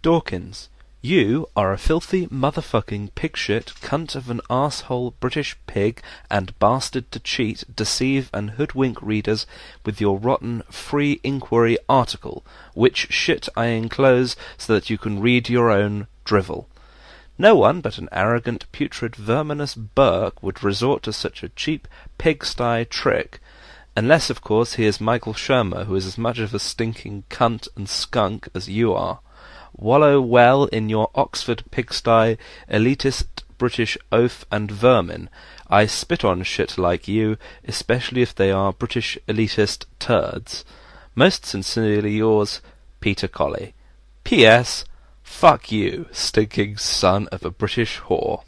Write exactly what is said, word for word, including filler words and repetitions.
Dawkins, you are a filthy motherfucking pigshit cunt of an arsehole British pig and bastard to cheat, deceive and hoodwink readers with your rotten free inquiry article, which shit I enclose so that you can read your own drivel. No one but an arrogant, putrid, verminous Burke would resort to such a cheap pigsty trick, unless, of course, he is Michael Shermer, who is as much of a stinking cunt and skunk as you are. Wallow well in your Oxford pigsty, elitist British oaf and vermin. I spit on shit like you, especially if they are British elitist turds. Most sincerely yours, Peter Colley. P S. Fuck you, stinking son of a British whore.